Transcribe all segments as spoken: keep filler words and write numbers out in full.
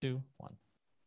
two, one.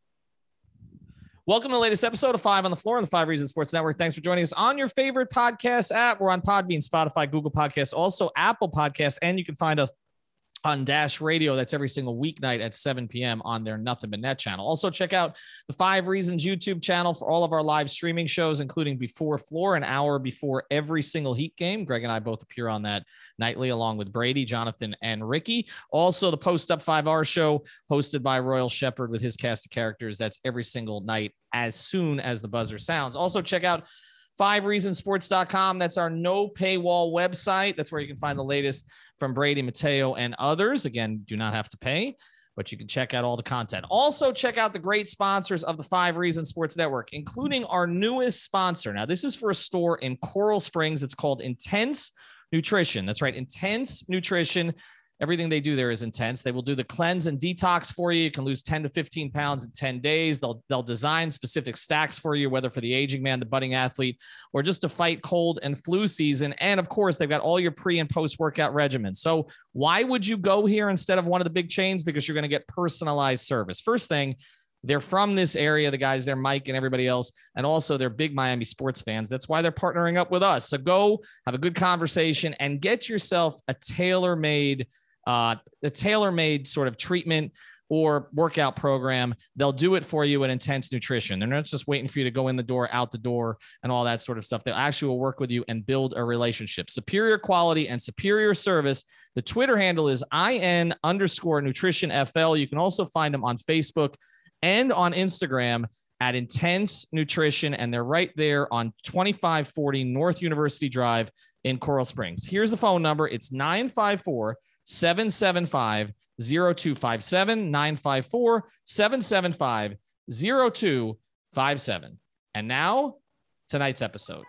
Welcome to the latest episode of Five on the Floor on the Five Reasons Sports Network. Thanks for joining us on your favorite podcast app. We're on Podbean, Spotify, Google Podcasts, also Apple Podcasts, and you can find us on Dash Radio. That's every single weeknight at seven p.m. on their Nothing But Net channel. Also, check out the Five Reasons YouTube channel for all of our live streaming shows, including Before Floor, an hour before every single Heat game. Greg and I both appear on that nightly, along with Brady, Jonathan, and Ricky. Also, the Post Up five R show, hosted by Royal Shepherd with his cast of characters. That's every single night as soon as the buzzer sounds. Also, check out five reasons sports dot com. That's our no paywall website. That's where you can find the latest from Brady, Mateo, and others. Again, do not have to pay, but you can check out all the content. Also, check out the great sponsors of the Five Reasons Sports Network, including our newest sponsor. Now, this is for a store in Coral Springs. It's called Intense Nutrition. That's right, Intense Nutrition. Everything they do there is intense. They will do the cleanse and detox for you. You can lose ten to fifteen pounds in ten days. They'll, they'll design specific stacks for you, whether for the aging man, the budding athlete, or just to fight cold and flu season. And of course, they've got all your pre and post workout regimens. So why would you go here instead of one of the big chains? Because you're going to get personalized service. First thing, they're from this area, the guys there, Mike and everybody else, and also they're big Miami sports fans. That's why they're partnering up with us. So go have a good conversation and get yourself a tailor-made Uh, the tailor-made sort of treatment or workout program. They'll do it for you at Intense Nutrition. They're not just waiting for you to go in the door, out the door, and all that sort of stuff. They actually will work with you and build a relationship. Superior quality and superior service. The Twitter handle is IN underscore nutrition FL. You can also find them on Facebook and on Instagram at Intense Nutrition, and they're right there on twenty-five forty North University Drive in Coral Springs. Here's the phone number. It's nine five four, seven seven five, zero two five seven, nine five four, seven seven five, zero two five seven. And now, tonight's episode.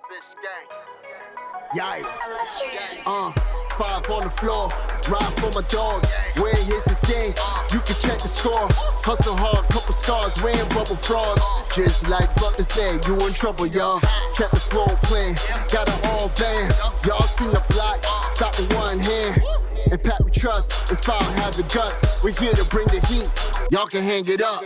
Yikes. Uh, five on the floor, ride for my dogs. Where here's the thing, you can check the score. Hustle hard, couple scars, wearing rubber frauds. Just like Butler said, you in trouble, y'all. Kept the floor playing, got it all banned. Y'all seen the block, stop with one hand. And Pat we trust, Inspire have the guts. We're here to bring the heat, y'all can hang it up.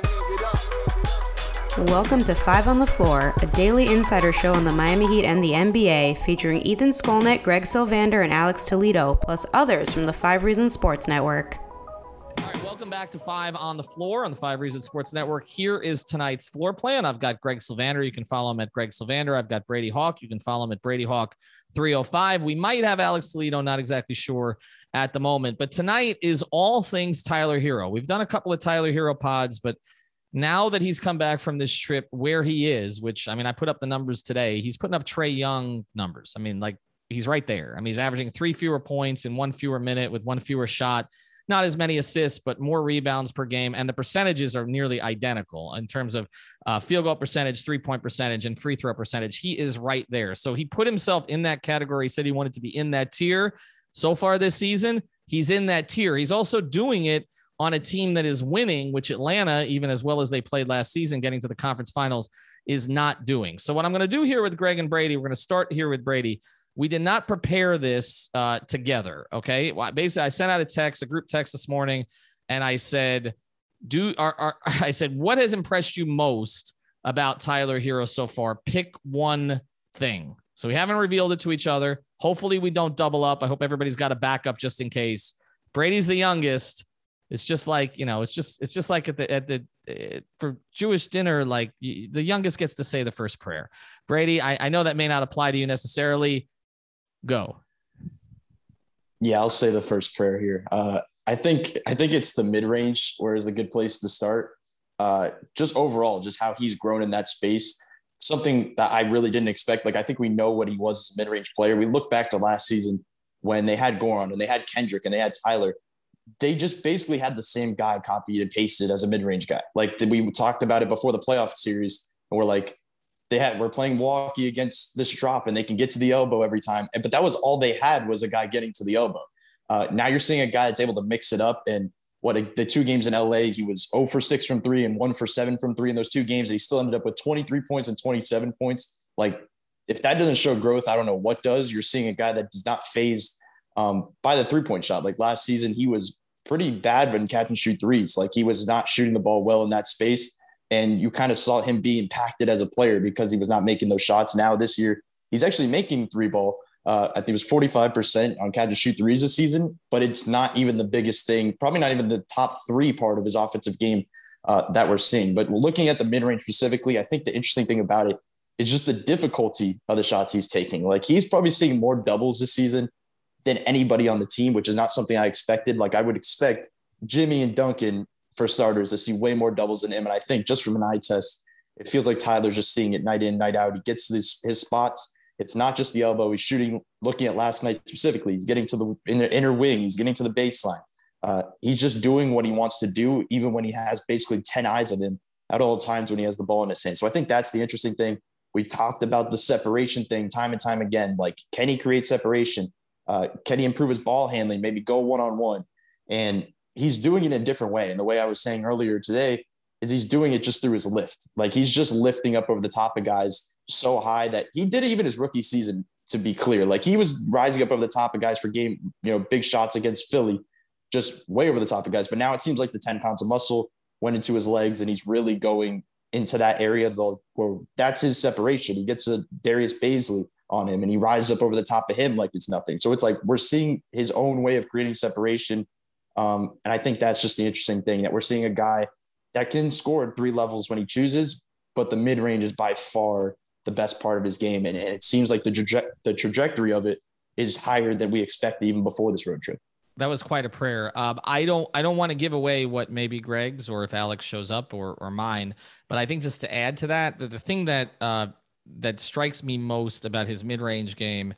Welcome to Five on the Floor, a daily insider show on the Miami Heat and the N B A, featuring Ethan Skolnick, Greg Sylvander, and Alex Toledo, plus others from the Five Reasons Sports Network. All right, welcome back to Five on the Floor on the Five Reasons Sports Network. Here is tonight's floor plan. I've got Greg Sylvander. You can follow him at Greg Sylvander. I've got Brady Hawk. You can follow him at Brady Hawk three oh five. We might have Alex Toledo, not exactly sure at the moment. But tonight is all things Tyler Herro. We've done a couple of Tyler Herro pods, but now that he's come back from this trip where he is, which, I mean, I put up the numbers today, he's putting up Trae Young numbers. I mean, like, he's right there. I mean, he's averaging three fewer points in one fewer minute with one fewer shot, not as many assists, but more rebounds per game. And the percentages are nearly identical in terms of uh, field goal percentage, three-point percentage, and free throw percentage. He is right there. So he put himself in that category. He said he wanted to be in that tier. So far this season, he's in that tier. He's also doing it on a team that is winning, which Atlanta, even as well as they played last season, getting to the conference finals, is not doing. So what I'm going to do here with Greg and Brady, we're going to start here with Brady. We did not prepare this uh, together, okay? Well, basically, I sent out a text, a group text this morning, and I said, "Do are, are I said, what has impressed you most about Tyler Herro so far? Pick one thing." So we haven't revealed it to each other. Hopefully we don't double up. I hope everybody's got a backup just in case. Brady's the youngest. It's just like, you know, it's just, it's just like at the, at the, uh, for Jewish dinner, like the, the youngest gets to say the first prayer. Brady, I, I know that may not apply to you necessarily. Go. Yeah, I'll say the first prayer here. Uh, I think, I think it's the mid-range where is a good place to start. Uh, just overall, just how he's grown in that space. Something that I really didn't expect. Like, I think we know what he was as a mid-range player. We look back to last season when they had Goran and they had Kendrick and they had Tyler. They just basically had the same guy copied and pasted as a mid-range guy. Like, we talked about it before the playoff series, and we're like, they had, we're playing Milwaukee against this drop and they can get to the elbow every time. And, but that was all they had, was a guy getting to the elbow. Uh, now you're seeing a guy that's able to mix it up. And what a, the two games in L A, he was zero for six from three and one for seven from three in those two games. And he still ended up with twenty-three points and twenty-seven points. Like, if that doesn't show growth, I don't know what does. You're seeing a guy that does not phase um, by the three-point shot. Like last season, he was pretty bad when catch and shoot threes. Like he was not shooting the ball well in that space. And you kind of saw him be impacted as a player because he was not making those shots. Now this year, he's actually making three ball. Uh, I think it was forty-five percent on catch and shoot threes this season, but it's not even the biggest thing, probably not even the top three part of his offensive game uh, that we're seeing. But looking at the mid-range specifically, I think the interesting thing about it is just the difficulty of the shots he's taking. Like he's probably seeing more doubles this season than anybody on the team, which is not something I expected. Like I would expect Jimmy and Duncan, for starters, to see way more doubles than him. And I think just from an eye test, it feels like Tyler's just seeing it night in, night out. He gets to his, his spots. It's not just the elbow. He's shooting, looking at last night specifically, he's getting to the inner, inner wing. He's getting to the baseline. Uh, he's just doing what he wants to do, even when he has basically ten eyes on him at all times when he has the ball in his hand. So I think that's the interesting thing. We've talked about the separation thing time and time again. Like, can he create separation? Uh, can he improve his ball handling? Maybe go one-on-one? And he's doing it in a different way. And the way I was saying earlier today is he's doing it just through his lift. Like he's just lifting up over the top of guys so high that he did it even his rookie season, to be clear. Like he was rising up over the top of guys for game, you know, big shots against Philly, just way over the top of guys. But now it seems like the ten pounds of muscle went into his legs and he's really going into that area though, where that's his separation. He gets a Darius Baisley on him and he rises up over the top of him like it's nothing. So it's like we're seeing his own way of creating separation. Um, and I think that's just the interesting thing, that we're seeing a guy that can score at three levels when he chooses, but the mid-range is by far the best part of his game. And, and it seems like the, traje- the trajectory of it is higher than we expected even before this road trip. That was quite a prayer. Um, I don't, I don't want to give away what maybe Greg's or if Alex shows up or, or mine, but I think just to add to that, the, the thing that, uh, that strikes me most about his mid-range game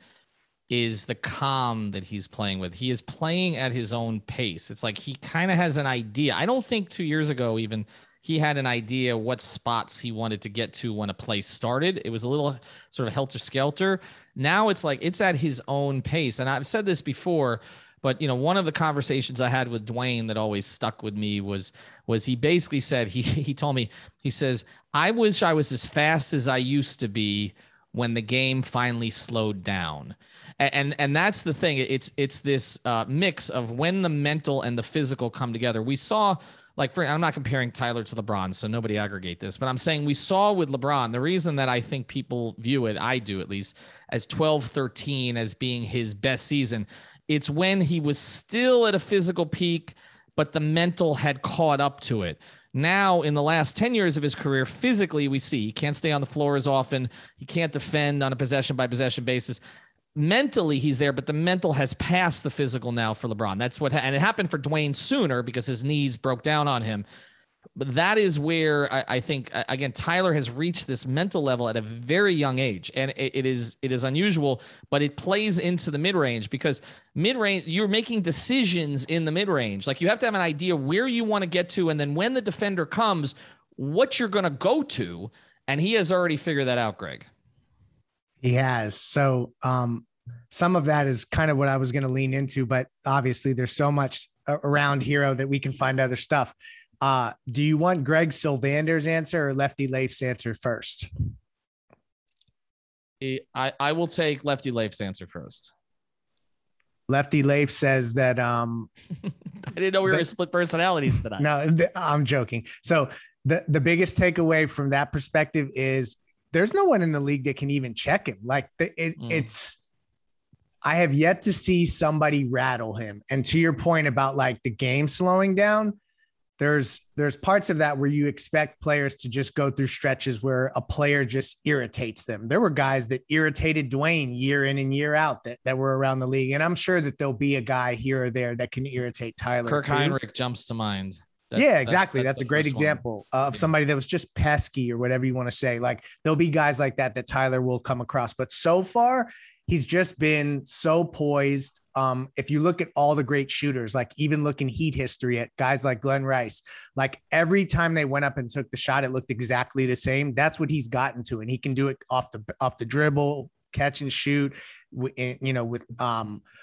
is the calm that he's playing with. He is playing at his own pace. It's like he kind of has an idea. I don't think two years ago even he had an idea what spots he wanted to get to when a play started. It was a little sort of helter-skelter. Now it's like it's at his own pace. And I've said this before, but you know, one of the conversations I had with Dwayne that always stuck with me was was he basically said, he he told me, he says, I wish I was as fast as I used to be when the game finally slowed down. And and that's the thing. It's it's this uh, mix of when the mental and the physical come together. We saw, like, for I'm not comparing Tyler to LeBron, so nobody aggregate this, but I'm saying we saw with LeBron, the reason that I think people view it, I do at least, as twelve thirteen as being his best season, it's when he was still at a physical peak, but the mental had caught up to it. Now, in the last ten years of his career, physically, we see he can't stay on the floor as often. He can't defend on a possession-by-possession basis. Mentally, he's there, but the mental has passed the physical now for LeBron. That's what, and it happened for Dwayne sooner because his knees broke down on him. But that is where I, I think, again, Tyler has reached this mental level at a very young age, and it, it is it is unusual, but it plays into the mid-range because mid-range, you're making decisions in the mid-range. Like you have to have an idea where you want to get to, and then when the defender comes, what you're going to go to, and he has already figured that out, Greg. He has. So um, some of that is kind of what I was going to lean into, but obviously there's so much around Hero that we can find other stuff. Uh, do you want Greg Sylvander's answer or Lefty Leif's answer first? I, I will take Lefty Leif's answer first. Lefty Leif says that. Um, I didn't know we were going to split personalities tonight. No, th- I'm joking. So the, the biggest takeaway from that perspective is there's no one in the league that can even check him. Like the, it, mm. it's, I have yet to see somebody rattle him. And to your point about like the game slowing down, there's, there's parts of that where you expect players to just go through stretches where a player just irritates them. There were guys that irritated Dwayne year in and year out that, that were around the league. And I'm sure that there'll be a guy here or there that can irritate Tyler. Kirk too. Heinrich jumps to mind. That's, yeah, exactly. That's, that's, that's a great example one. of somebody that was just pesky or whatever you want to say. Like there'll be guys like that that Tyler will come across. But so far, he's just been so poised. Um, if you look at all the great shooters, like even looking Heat history at guys like Glenn Rice, like every time they went up and took the shot, it looked exactly the same. That's what he's gotten to, and he can do it off the off the dribble, catch and shoot. You know, with um,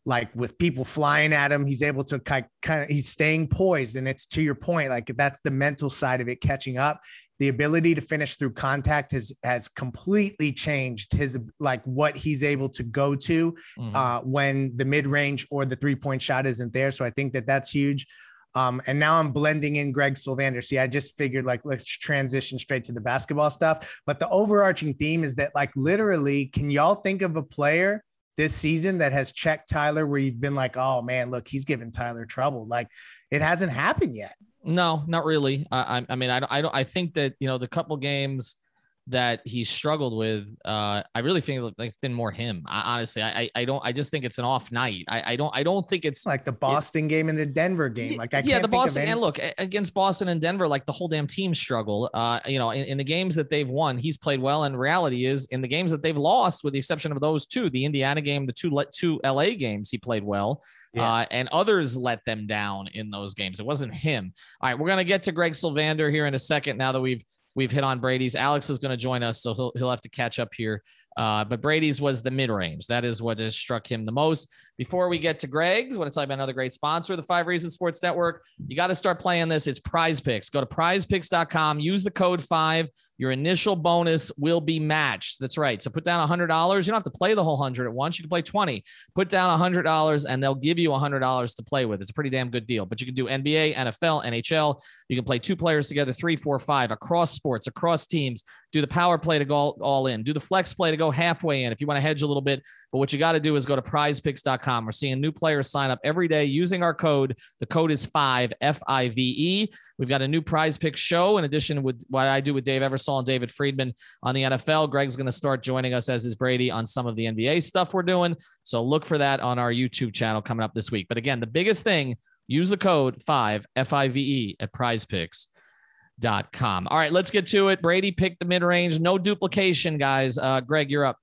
like with people flying at him, he's able to kind of, he's staying poised. And it's to your point, like that's the mental side of it catching up. The ability to finish through contact has, has completely changed his, like what he's able to go to mm-hmm. uh, when the mid-range or the three-point shot isn't there. So I think that that's huge. Um, and now I'm blending in Greg Sylvander. See, I just figured like, let's transition straight to the basketball stuff. But the overarching theme is that like, literally, can y'all think of a player this season that has checked Tyler where you've been like, oh man, look, he's giving Tyler trouble? Like it hasn't happened yet. No, not really. I, I mean, I don't, I don't, I think that, you know, the couple games that he struggled with, uh, I really think like it's been more him. I, honestly, I, I don't, I just think it's an off night. I, I don't, I don't think it's like the Boston it, game and the Denver game. Like I yeah, can't the Boston any- and look against Boston and Denver, like the whole damn team struggle. Uh, you know, in, in the games that they've won, he's played well. And reality is in the games that they've lost, with the exception of those two, the Indiana game, the two, two L A games, he played well. Yeah. Uh, and others let them down in those games. It wasn't him. All right, we're going to get to Greg Sylvander here in a second. Now that we've We've hit on Brady's. Alex is going to join us, so he'll he'll have to catch up here. Uh, but Brady's was the mid-range. That is what has struck him the most. Before we get to Greg's, I want to tell you about another great sponsor of the Five Reasons Sports Network. You got to start playing this. It's Prize Picks. Go to prize picks dot com. Use the code five. Your initial bonus will be matched. That's right. So put down one hundred dollars. You don't have to play the whole one hundred at once. You can play twenty. Put down one hundred dollars, and they'll give you one hundred dollars to play with. It's a pretty damn good deal. But you can do N B A, N F L, N H L. You can play two players together, three, four, five, across sports, across teams. Do the power play to go all, all in. Do the flex play to go halfway in if you want to hedge a little bit. But what you got to do is go to prize picks dot com. We're seeing new players sign up every day using our code. The code is five, F I V E. We've got a new Prize Picks show in addition with what I do with Dave Eversole and David Friedman on the N F L. Greg's going to start joining us, as is Brady, on some of the N B A stuff we're doing. So look for that on our YouTube channel coming up this week. But again, the biggest thing, use the code five, F I V E at prize picks dot com. All right, let's get to it. Brady picked the mid-range. No duplication, guys. Uh, Greg, you're up.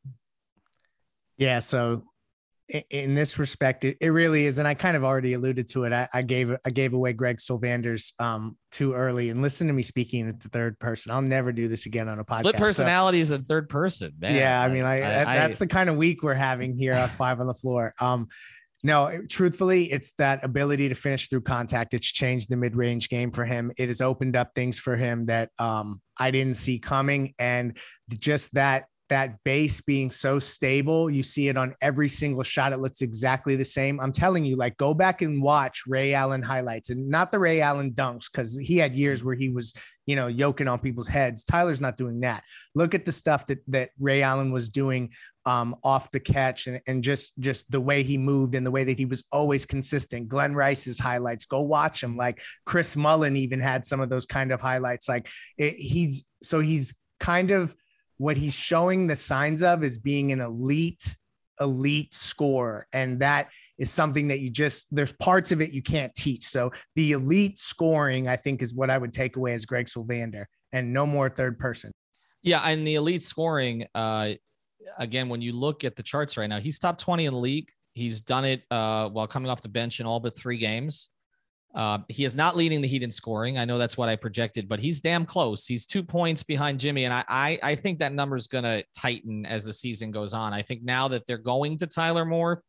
Yeah, so in this respect, it, it really is, and I kind of already alluded to it. I, I gave I gave away Greg Sylvander's um, too early, and listen to me speaking in the third person. I'll never do this again on a podcast. Split personality so, is the third person. Man. Yeah, I mean, I, I, that's I, the kind of week we're having here at Five on the Floor. Um, No, truthfully, it's that ability to finish through contact. It's changed the mid-range game for him. It has opened up things for him that um, I didn't see coming. And just that, that base being so stable, you see it on every single shot. It looks exactly the same. I'm telling you, like, go back and watch Ray Allen highlights, and not the Ray Allen dunks, because he had years where he was, you know, yoking on people's heads. Tyler's not doing that. Look at the stuff that, that Ray Allen was doing Um, off the catch, and, and just just the way he moved and the way that he was always consistent. Glenn Rice's highlights, go watch him. Like Chris Mullen even had some of those kind of highlights. Like it, he's so he's kind of what he's showing the signs of is being an elite, elite scorer. And that is something that you just, there's parts of it you can't teach. So the elite scoring, I think, is what I would take away as Greg Sylvander, and no more third person. Yeah. And the elite scoring, uh, again, when you look at the charts right now, he's top twenty in the league. He's done it uh, while coming off the bench in all but three games. Uh, he is not leading the Heat in scoring. I know that's what I projected, but he's damn close. He's two points behind Jimmy, and I I, I think that number is going to tighten as the season goes on. I think now that they're going to Tyler more,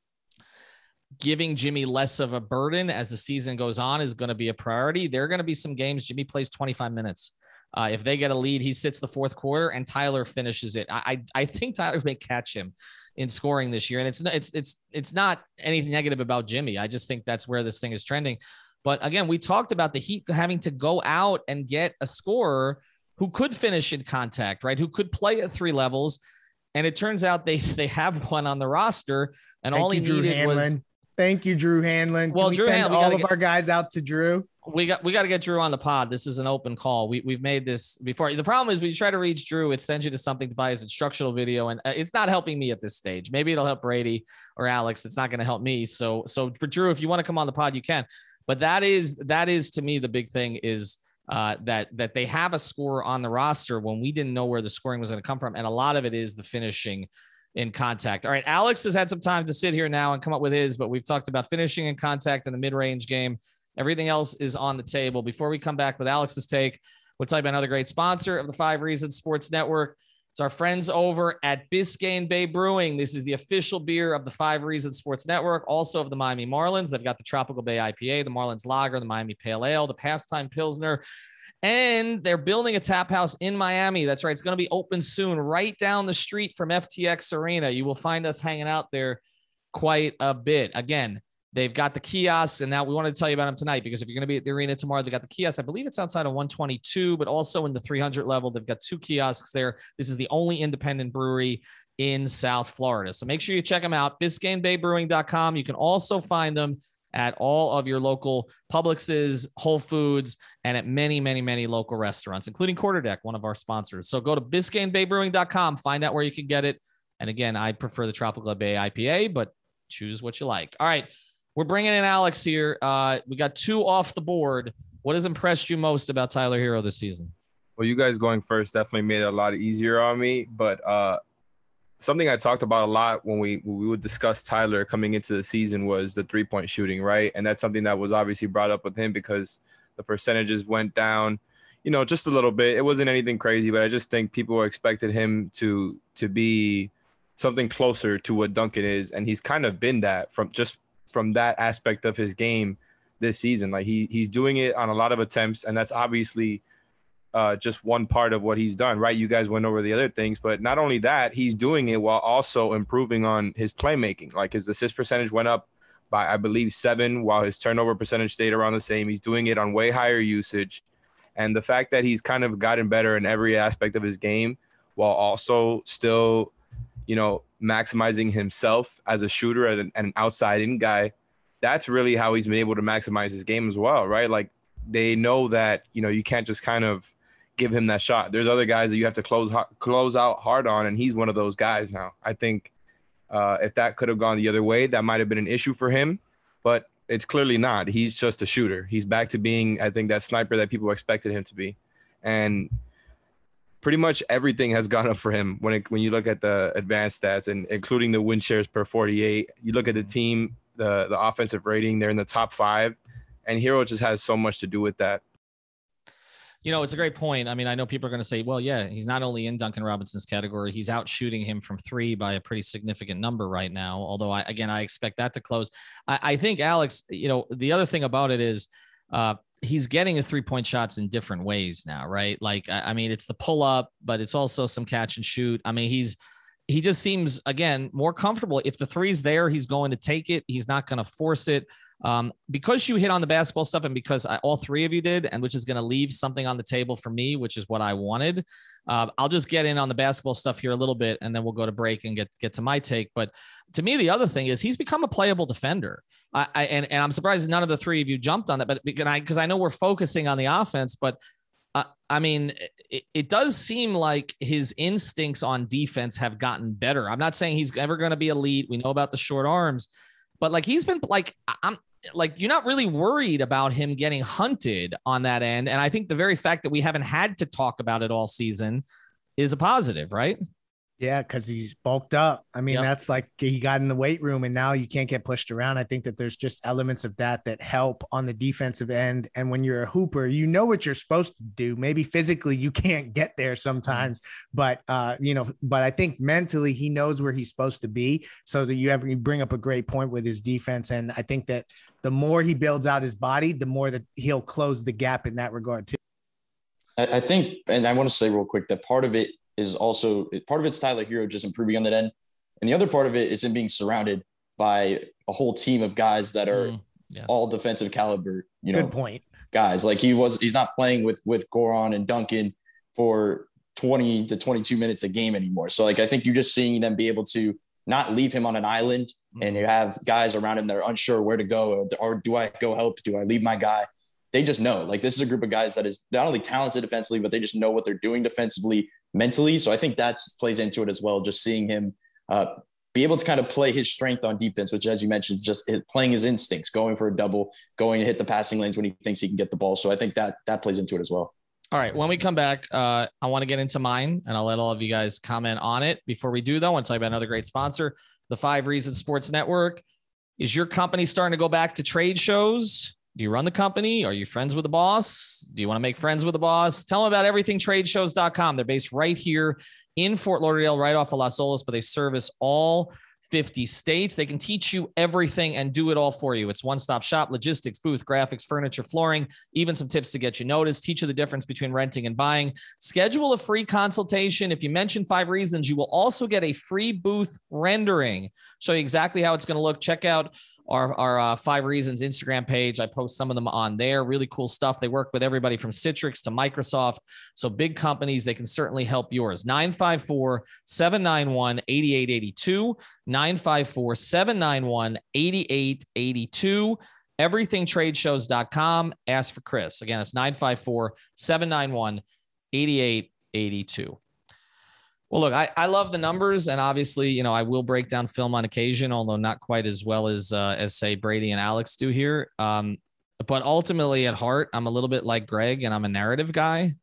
giving Jimmy less of a burden as the season goes on is going to be a priority. There are going to be some games Jimmy plays twenty-five minutes. Uh, if they get a lead, he sits the fourth quarter and Tyler finishes it. I, I I think Tyler may catch him in scoring this year. And it's it's it's it's not anything negative about Jimmy. I just think that's where this thing is trending. But again, we talked about the Heat having to go out and get a scorer who could finish in contact, right? Who could play at three levels. And it turns out they they have one on the roster, and Thank all he you, Drew needed Hanlon. was. Thank you, Drew Hanlon. Can well, we Drew send Hanlon, all we of get, our guys out to Drew. We got we got to get Drew on the pod. This is an open call. We we've made this before. The problem is when you try to reach Drew, it sends you to something to buy his instructional video, and it's not helping me at this stage. Maybe it'll help Brady or Alex. It's not going to help me. So so for Drew, if you want to come on the pod, you can. But that is that is to me the big thing is uh, that that they have a scorer on the roster when we didn't know where the scoring was going to come from, and a lot of it is the finishing in contact. All right, Alex has had some time to sit here now and come up with his, but we've talked about finishing in contact in the mid-range game. Everything else is on the table. Before we come back with Alex's take, we'll tell you about another great sponsor of the Five Reasons Sports Network. It's our friends over at Biscayne Bay Brewing. This is the official beer of the Five Reasons Sports Network, also of the Miami Marlins. They've got the Tropical Bay I P A, the Marlins Lager, the Miami Pale Ale, the Pastime Pilsner, and they're building a tap house in Miami. That's right. It's going to be open soon, right down the street from F T X Arena. You will find us hanging out there quite a bit. Again, they've got the kiosks, and now we wanted to tell you about them tonight because if you're going to be at the arena tomorrow, they got the kiosks. I believe it's outside of one twenty-two, but also in the three hundred level. They've got two kiosks there. This is the only independent brewery in South Florida. So make sure you check them out, biscayne bay brewing dot com. You can also find them at all of your local Publixes, Whole Foods, and at many, many, many local restaurants, including Quarter Deck, one of our sponsors. So go to biscayne bay brewing dot com, find out where you can get it. And again, I prefer the Tropical Bay I P A, but choose what you like. All right. We're bringing in Alex here. Uh, we got two off the board. What has impressed you most about Tyler Herro this season? Well, you guys going first definitely made it a lot easier on me. But uh, something I talked about a lot when we when we would discuss Tyler coming into the season was the three-point shooting, right? And that's something that was obviously brought up with him because the percentages went down, you know, just a little bit. It wasn't anything crazy, but I just think people expected him to to be something closer to what Duncan is, and he's kind of been that from just – from that aspect of his game this season. Like he he's doing it on a lot of attempts, and that's obviously uh, just one part of what he's done, right? You guys went over the other things, but not only that, he's doing it while also improving on his playmaking. Like his assist percentage went up by, I believe, seven, while his turnover percentage stayed around the same. He's doing it on way higher usage. And the fact that he's kind of gotten better in every aspect of his game while also still, you know, maximizing himself as a shooter and an, an outside-in guy, that's really how he's been able to maximize his game as well, right? Like they know that, you know, you can't just kind of give him that shot. There's other guys that you have to close close out hard on, and he's one of those guys now. I think uh, if that could have gone the other way, that might have been an issue for him, but it's clearly not. He's just a shooter. He's back to being, I think, that sniper that people expected him to be. And pretty much everything has gone up for him when it, when you look at the advanced stats, and including the win shares per forty-eight. You look at the team, the the offensive rating, they're in the top five, and Herro just has so much to do with that. You know, it's a great point. I mean, I know people are going to say, well, yeah, he's not only in Duncan Robinson's category, he's out shooting him from three by a pretty significant number right now. Although, I, again, I expect that to close. I, I think, Alex, you know, the other thing about it is uh, he's getting his three-point shots in different ways now, right? Like, I, I mean, it's the pull-up, but it's also some catch and shoot. I mean, he's he just seems, again, more comfortable. If the three's there, he's going to take it. He's not going to force it. Um, because you hit on the basketball stuff and because I, all three of you did, and which is going to leave something on the table for me, which is what I wanted. Uh, I'll just get in on the basketball stuff here a little bit, and then we'll go to break and get, get to my take. But to me, the other thing is he's become a playable defender. I, I and, and I'm surprised none of the three of you jumped on that, but because I, because I know we're focusing on the offense, but uh, I mean, it, it does seem like his instincts on defense have gotten better. I'm not saying he's ever going to be elite. We know about the short arms, but like he's been like, I'm, like, you're not really worried about him getting hunted on that end. And I think the very fact that we haven't had to talk about it all season is a positive, right? Yeah, because he's bulked up. I mean, yep. That's like he got in the weight room and now you can't get pushed around. I think that there's just elements of that that help on the defensive end. And when you're a hooper, you know what you're supposed to do. Maybe physically you can't get there sometimes, but, uh, you know, but I think mentally he knows where he's supposed to be. So that you have, you bring up a great point with his defense. And I think that the more he builds out his body, the more that he'll close the gap in that regard too. I, I think, and I want to say real quick that part of it is also part of it's Tyler Herro just improving on that end. And the other part of it is him being surrounded by a whole team of guys that are mm, yeah. all defensive caliber, you know, good point guys. Like he was, he's not playing with, with Goran and Duncan for twenty to twenty-two minutes a game anymore. So like, I think you're just seeing them be able to not leave him on an island mm. and you have guys around him that are unsure where to go, or, or do I go help? Do I leave my guy? They just know, like, this is a group of guys that is not only talented defensively, but they just know what they're doing defensively, mentally. So I think that plays into it as well. Just seeing him uh, be able to kind of play his strength on defense, which, as you mentioned, is just playing his instincts, going for a double, going to hit the passing lanes when he thinks he can get the ball. So I think that that plays into it as well. All right. When we come back, uh, I want to get into mine, and I'll let all of you guys comment on it. Before we do, though, I want to tell you about another great sponsor, the Five Reasons Sports Network. Is your company starting to go back to trade shows? Do you run the company? Are you friends with the boss? Do you want to make friends with the boss? Tell them about everything trade shows dot com. They're based right here in Fort Lauderdale, right off of Las Olas, but they service all fifty states. They can teach you everything and do it all for you. It's one-stop shop, logistics, booth, graphics, furniture, flooring, even some tips to get you noticed, teach you the difference between renting and buying. Schedule a free consultation. If you mention Five Reasons, you will also get a free booth rendering. Show you exactly how it's going to look. Check out our, our uh, Five Reasons Instagram page. I post some of them on there. Really cool stuff. They work with everybody from Citrix to Microsoft. So big companies, they can certainly help yours. nine five four, seven nine one, eight eight eight two, nine five four, seven nine one, eight eight eight two, everything trade shows dot com. Ask for Chris. Again, it's nine five four, seven nine one, eight eight eight two. Well, look, I, I love the numbers, and obviously, you know, I will break down film on occasion, although not quite as well as, uh, as say, Brady and Alex do here. Um, but ultimately, at heart, I'm a little bit like Greg, and I'm a narrative guy.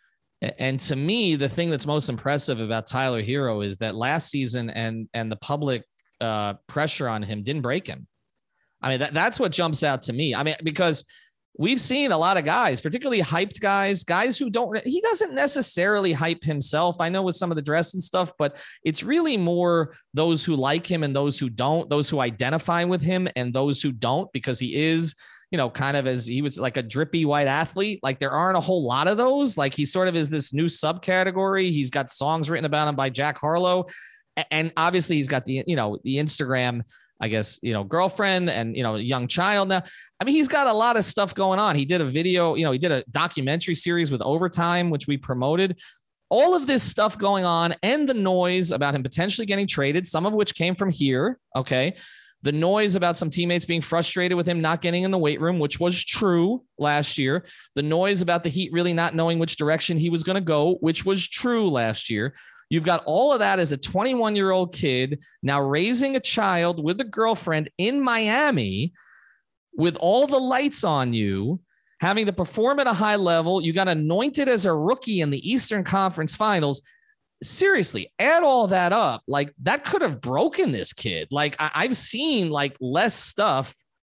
And to me, the thing that's most impressive about Tyler Herro is that last season and and the public uh, pressure on him didn't break him. I mean, that, that's what jumps out to me. I mean, because we've seen a lot of guys, particularly hyped guys, guys who don't, he doesn't necessarily hype himself. I know with some of the dress and stuff, but it's really more those who like him and those who don't, those who identify with him and those who don't, because he is, you know, kind of as he was like a drippy white athlete. Like there aren't a whole lot of those. Like he sort of is this new subcategory. He's got songs written about him by Jack Harlow. And obviously he's got the, you know, the Instagram, I guess, you know, girlfriend and, you know, young child now. I mean, he's got a lot of stuff going on. He did a video, you know, he did a documentary series with Overtime, which we promoted. All of this stuff going on and the noise about him potentially getting traded, some of which came from here. Okay. The noise about some teammates being frustrated with him not getting in the weight room, which was true last year. The noise about the Heat really not knowing which direction he was going to go, which was true last year. You've got all of that as a twenty-one-year-old kid now raising a child with a girlfriend in Miami with all the lights on you, having to perform at a high level. You got anointed as a rookie in the Eastern Conference Finals. Seriously, add all that up. Like that could have broken this kid. Like I- I've seen like less stuff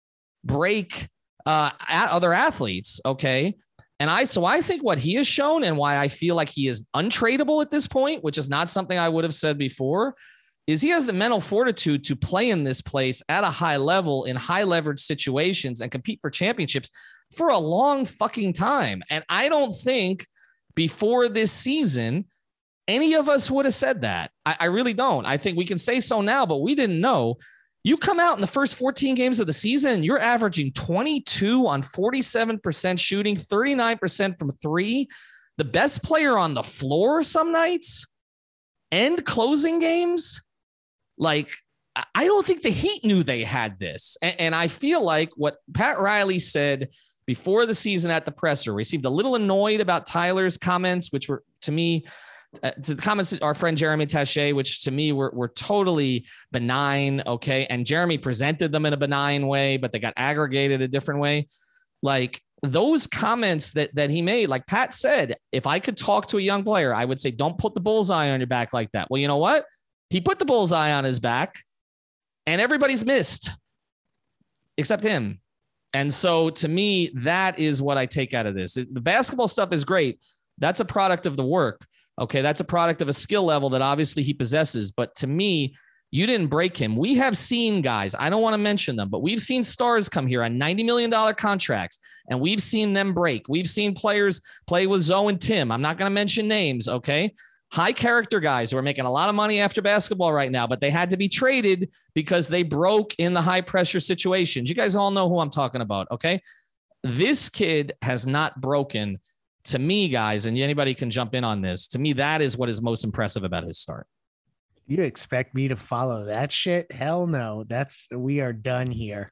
break uh, at other athletes. Okay. And I, so I think what he has shown and why I feel like he is untradeable at this point, which is not something I would have said before, is he has the mental fortitude to play in this place at a high level in high leverage situations and compete for championships for a long fucking time. And I don't think before this season, any of us would have said that. I, I really don't. I think we can say so now, but we didn't know. You come out in the first fourteen games of the season, you're averaging twenty-two on forty-seven percent shooting, thirty-nine percent from three, the best player on the floor some nights, and closing games. Like, I don't think the Heat knew they had this. And, and I feel like what Pat Riley said before the season at the presser, we seemed a little annoyed about Tyler's comments, which were, to me, Uh, to the comments of our friend Jeremy Taché, which to me were, were totally benign. Okay. And Jeremy presented them in a benign way, but they got aggregated a different way. Like those comments that, that he made, like Pat said, if I could talk to a young player, I would say, don't put the bullseye on your back like that. Well, you know what? He put the bullseye on his back and everybody's missed except him. And so to me, that is what I take out of this. The basketball stuff is great. That's a product of the work. Okay, that's a product of a skill level that obviously he possesses. But to me, you didn't break him. We have seen guys, I don't want to mention them, but we've seen stars come here on ninety million dollars contracts, and we've seen them break. We've seen players play with Zoe and Tim. I'm not going to mention names, okay? High character guys who are making a lot of money after basketball right now, but they had to be traded because they broke in the high pressure situations. You guys all know who I'm talking about, okay? This kid has not broken. To me, guys, and anybody can jump in on this, to me, that is what is most impressive about his start. You expect me to follow that shit? Hell no. That's, we are done here.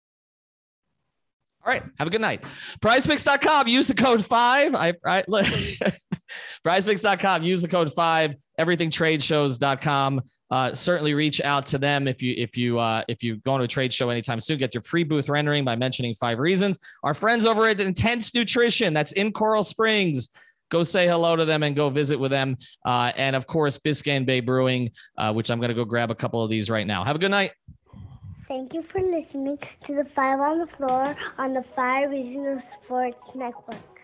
All right. Have a good night. prize picks dot com. Use the code five. I, I prize picks dot com. Use the code five. everything trade shows dot com. Uh, certainly reach out to them if you if you uh, if you go to a trade show anytime soon. Get your free booth rendering by mentioning Five Reasons. Our friends over at Intense Nutrition, that's in Coral Springs. Go say hello to them and go visit with them. Uh, and of course, Biscayne Bay Brewing, uh, which I'm going to go grab a couple of these right now. Have a good night. Thank you for listening to the Five on the Floor on the Five Reasons Sports Network.